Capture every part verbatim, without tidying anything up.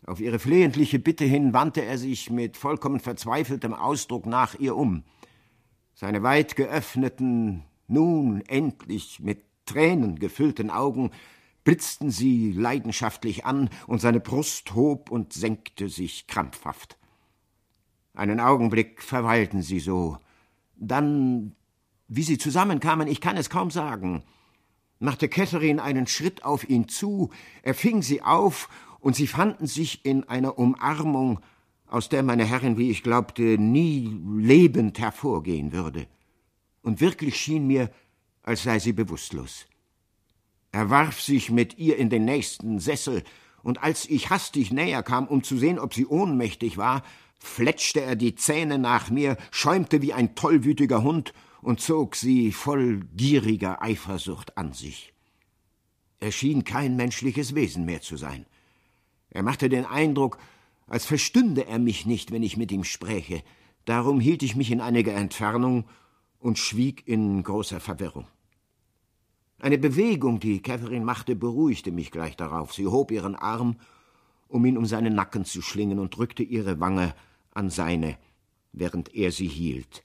Auf ihre flehentliche Bitte hin wandte er sich mit vollkommen verzweifeltem Ausdruck nach ihr um. Seine weit geöffneten, nun endlich mit Tränen gefüllten Augen blitzten sie leidenschaftlich an, und seine Brust hob und senkte sich krampfhaft. Einen Augenblick verweilten sie so. Dann, wie sie zusammenkamen, ich kann es kaum sagen, machte Catherine einen Schritt auf ihn zu, er fing sie auf, und sie fanden sich in einer Umarmung, aus der meine Herrin, wie ich glaubte, nie lebend hervorgehen würde. Und wirklich schien mir, als sei sie bewusstlos. Er warf sich mit ihr in den nächsten Sessel, und als ich hastig näher kam, um zu sehen, ob sie ohnmächtig war, fletschte er die Zähne nach mir, schäumte wie ein tollwütiger Hund und zog sie voll gieriger Eifersucht an sich. Er schien kein menschliches Wesen mehr zu sein. Er machte den Eindruck, als verstünde er mich nicht, wenn ich mit ihm spräche. Darum hielt ich mich in einiger Entfernung und schwieg in großer Verwirrung. Eine Bewegung, die Catherine machte, beruhigte mich gleich darauf. Sie hob ihren Arm, um ihn um seinen Nacken zu schlingen, und drückte ihre Wange an seine, während er sie hielt.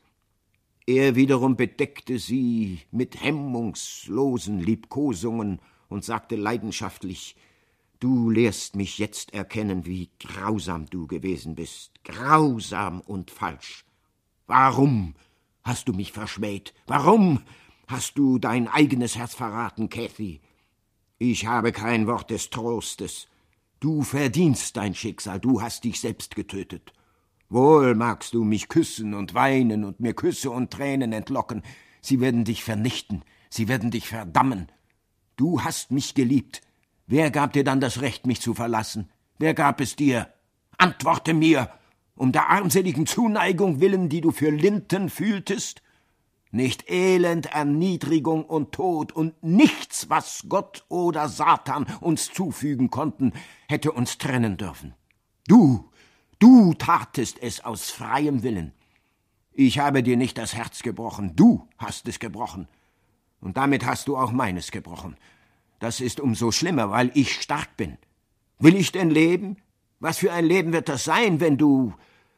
Er wiederum bedeckte sie mit hemmungslosen Liebkosungen und sagte leidenschaftlich: »Du lehrst mich jetzt erkennen, wie grausam du gewesen bist, grausam und falsch. Warum hast du mich verschmäht? Warum hast du dein eigenes Herz verraten, Cathy? Ich habe kein Wort des Trostes. Du verdienst dein Schicksal, du hast dich selbst getötet. Wohl magst du mich küssen und weinen und mir Küsse und Tränen entlocken. Sie werden dich vernichten, sie werden dich verdammen. Du hast mich geliebt. Wer gab dir dann das Recht, mich zu verlassen? Wer gab es dir? Antworte mir, um der armseligen Zuneigung willen, die du für Linton fühltest? Nicht Elend, Erniedrigung und Tod und nichts, was Gott oder Satan uns zufügen konnten, hätte uns trennen dürfen. Du, du tatest es aus freiem Willen. Ich habe dir nicht das Herz gebrochen, du hast es gebrochen. Und damit hast du auch meines gebrochen. Das ist umso schlimmer, weil ich stark bin. Will ich denn leben? Was für ein Leben wird das sein, wenn du...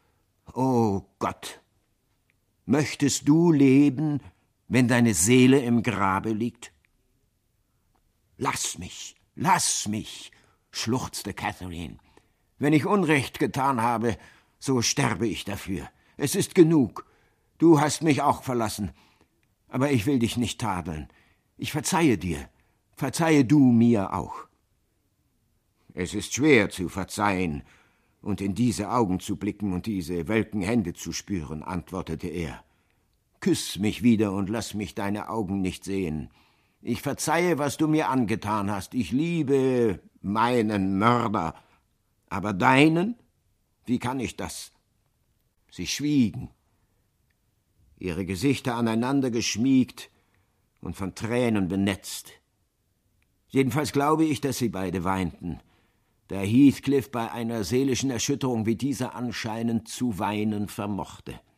Oh Gott! Möchtest du leben, wenn deine Seele im Grabe liegt? Lass mich, lass mich, schluchzte Catherine. Wenn ich Unrecht getan habe, so sterbe ich dafür. Es ist genug. Du hast mich auch verlassen. Aber ich will dich nicht tadeln. Ich verzeihe dir. Verzeihe du mir auch. Es ist schwer zu verzeihen und in diese Augen zu blicken und diese welken Hände zu spüren, antwortete er. Küss mich wieder und lass mich deine Augen nicht sehen. Ich verzeihe, was du mir angetan hast. Ich liebe meinen Mörder. Aber deinen? Wie kann ich das? Sie schwiegen, ihre Gesichter aneinander geschmiegt und von Tränen benetzt. Jedenfalls glaube ich, dass sie beide weinten, da Heathcliff bei einer seelischen Erschütterung wie dieser anscheinend zu weinen vermochte.